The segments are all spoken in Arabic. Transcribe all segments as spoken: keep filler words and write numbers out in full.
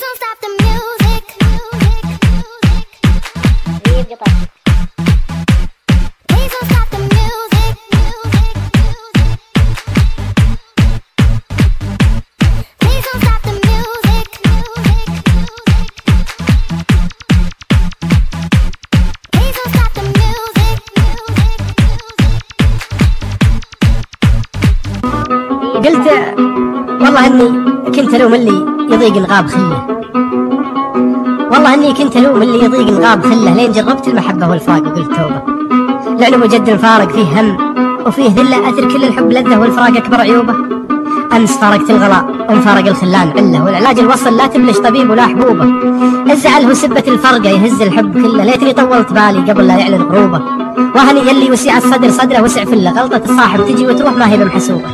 قلت والله اني كنت الوم اللي يضيق الغاب خله، والله اني كنت الوم اللي يضيق الغاب خله، لين جربت المحبه والفراق وقلت توبه. لعنه جد الفارق فيه هم وفيه ذله، اثر كل الحب لذه والفراق اكبر عيوبه. امس فارقت الغلاء ومفارق الخلان عله، والعلاج الوصل لا تبلش طبيب ولا حبوبه. الزعل هو سبه الفرقه يهز الحب كله، ليتني طولت بالي قبل لا يعلن غروبه. وهني يلي وسع الصدر صدره وسع فله، غلطه الصاحب تجي وتروح ما هي بمحسوبه.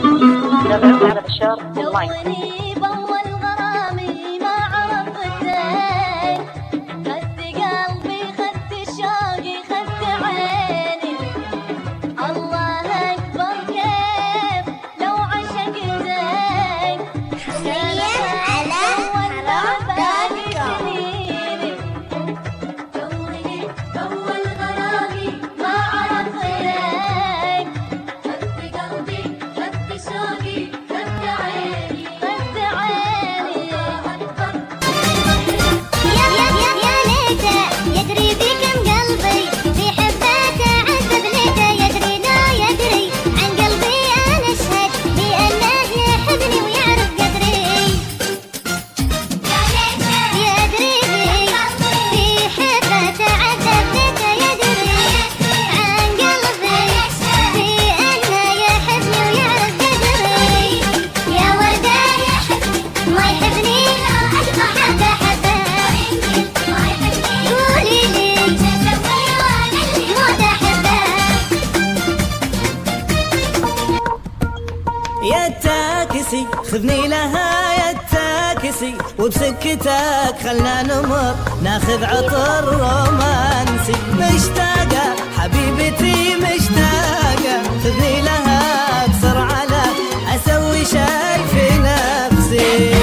يا تاكسي خذني لها يا تاكسي، وبسكتك خلنا نمر ناخذ عطر رومانسي. مشتاقة حبيبتي مشتاقة، خذني لها بسرعة لا أسوي شي في نفسي.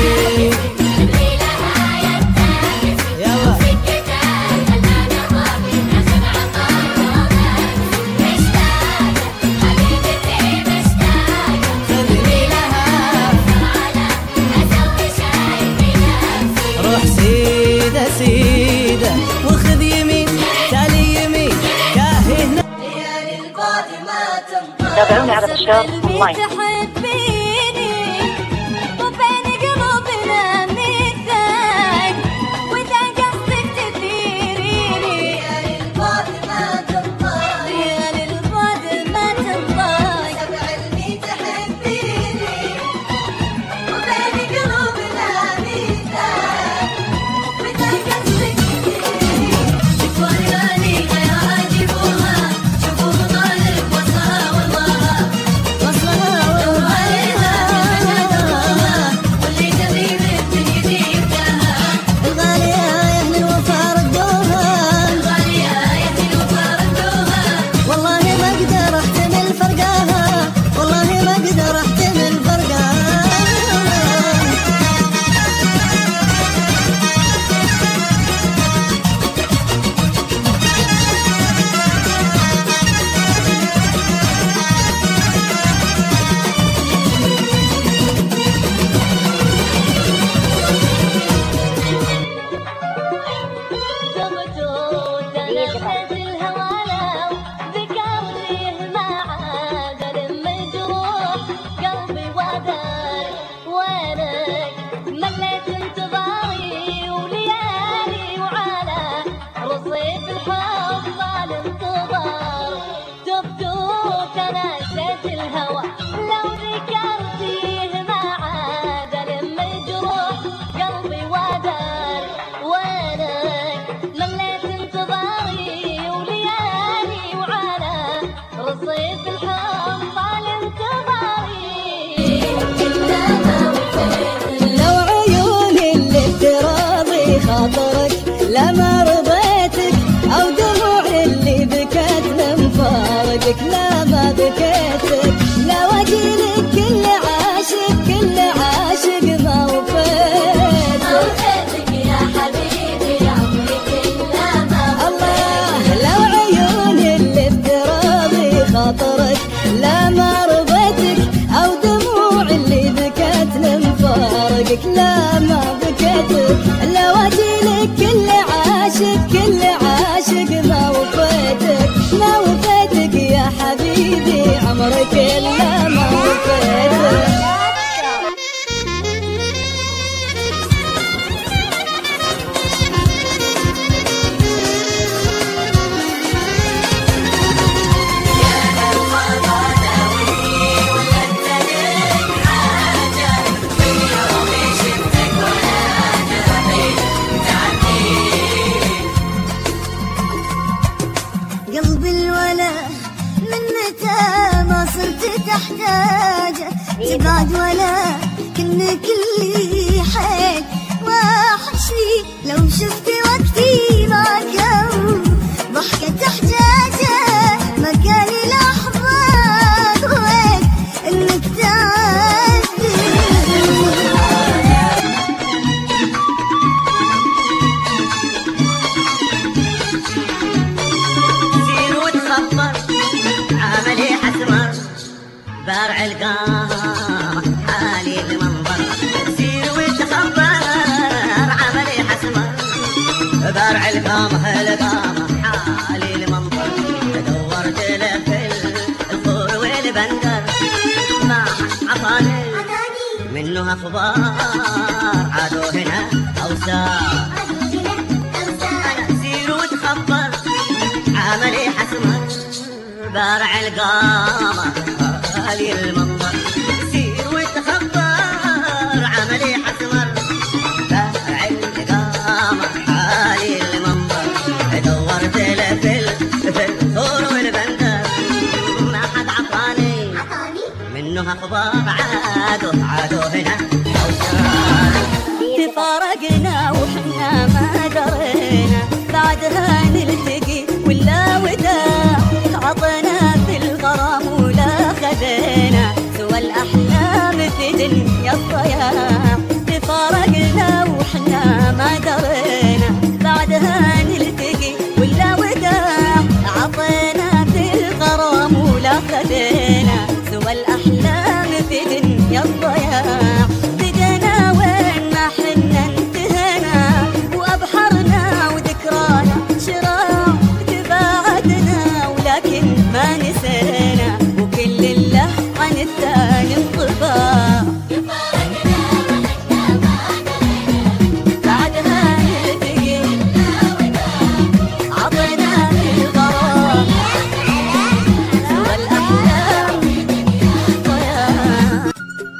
تابعوني على بشار اونلاين. لما رضيتك أو دموع اللي بكت من فارقك، لا ما بكيتك لا وجيلك كل عاشق كل عاشق ما وفيتك. فارقك لا ما بكيتك، لو اجيلك كل عاشق كل عاشق ما وفيتك ما وفيتك يا حبيبي عمرك الا ما وفيتك. قلب الولا من متى ما صرت تحتاجه، تبعد ولا كنك اللي حيل وحشني، لو شفت وقتي معك ضحكة تحتاجه، مكاني لحظة وين انك تعدي. عملي حسمر بارع القامة حالي المنظر، سير وتخبر عملي حسمر بارع القامة القامة حالي المنظر، دورت له في الخور والبندر ما عطاني منه اخبار، عادوا هنا اوسار سير وتخبر عملي حسمر بارع القامة حالي المنظر، سير وتخبر عملي حسمر بارع القامة حالي المنظر، دورت له في الثور والبندر ما حد عطاني منه اخبار، عادوا عادوا هنا اوسار. تفارقنا وحنا ما درينا بعدها نلتقي ولا وداع، عطنا في الغرام ولا خذينا سوى الأحلام في دنيا الضياع. تفارقنا وحنا ما درينا بعدها نلتقي ولا وداع، عطينا في الغرام ولا خذينا سوى الأحلام في دنيا الضياع. بقينا وين ما حنا انتهينا وأبحرنا وذكرانا شراع، تباعدنا ولكن ما نسينا وكل اللي عن الثاني انطباع. بعدها نلتقي عطينا في الغرام سوى الأحلام ضياع.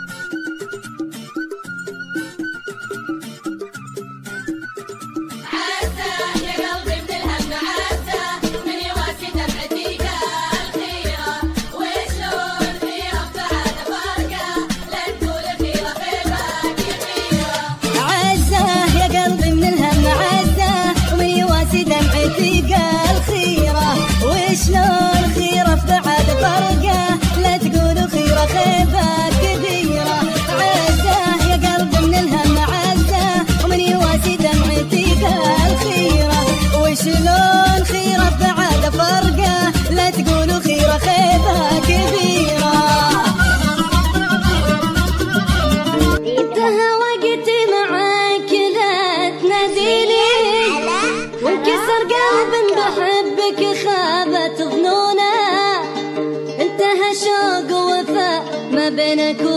شلون خيرة في بعد فرقة لا تقولوا خيرة خيبة كبيرة. عزة يا قلبي من الهم عزة ومن يواسي دمعتي الخيرة، وشلون خيرة في بعد فرقة لا تقولوا خيرة خيبة كبيرة. انتهى وقتي معاك لا تناديلي، وانكسر قلبي بحبك خابت ظنونه، انتهى شوق ووفاء ما بينك